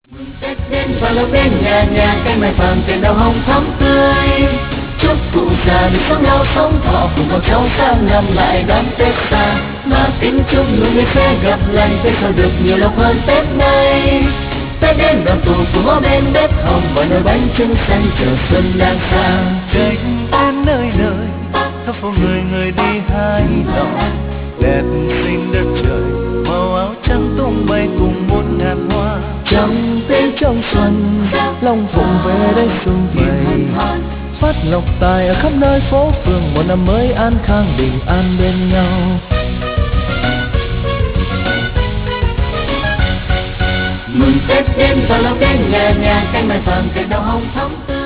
Tết đến và lâu đến nhà nhà canh mai vàng tiền đào hồng thắm tươi. Chúc cụ già được sống lâu sống thọ cùng con cháu sang năm lại đón Tết xa. Mà kính chúc người người sẽ gặp lành Tết sau được nhiều lộc hơn Tết nay. Tết đến đoàn tụ cùng ở bên bếp hồng và nồi bánh trưng xanh chờ xuân đang sang. Tết đến nơi nơi khắp phố người người đi hái lọ, đẹp xinh đất trời màu áo trắng tung bay cùng muôn ngàn hoa. Trong Tết trong xuân Long Phụng về đây sum vầy, phát lộc tài ở khắp nơi phố phường, một năm mới an khang bình an bên nhau. Mừng Tết đến và lâu đến nhà nhà canh mai vàng tiền đào hồng thắm tươi.